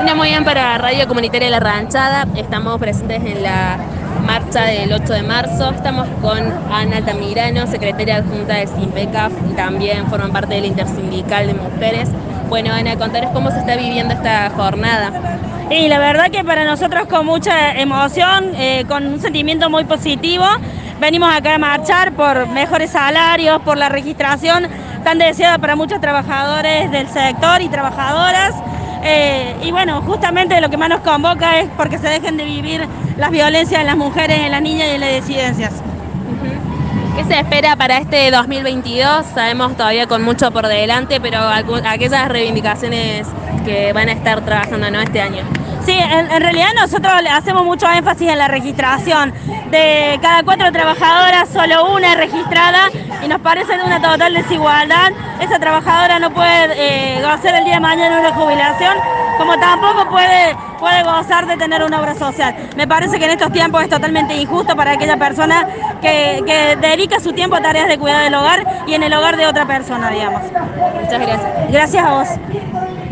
Muy bien para Radio Comunitaria La Ranchada. Estamos presentes en la marcha del 8 de marzo. Estamos con Ana Altamirano, secretaria adjunta del SINPECAF, y también forman parte del Intersindical de Mujeres. Bueno, Ana, contaros cómo se está viviendo esta jornada. Y la verdad que para nosotros con mucha emoción, con un sentimiento muy positivo, venimos acá a marchar por mejores salarios, por la registración tan deseada para muchos trabajadores del sector y trabajadoras. Y bueno, justamente lo que más nos convoca es porque se dejen de vivir las violencias en las mujeres, en las niñas y en las disidencias. ¿Qué se espera para este 2022? Sabemos todavía con mucho por delante, pero aquellas reivindicaciones que van a estar trabajando, ¿no?, este año. Sí, en realidad nosotros le hacemos mucho énfasis en la registración. De cada 4 trabajadoras, solo una es registrada y nos parece de una total desigualdad. Esa trabajadora no puede gozar el día de mañana de una jubilación, como tampoco puede gozar de tener una obra social. Me parece que en estos tiempos es totalmente injusto para aquella persona que dedica su tiempo a tareas de cuidado del hogar y en el hogar de otra persona, digamos. Muchas gracias. Gracias a vos.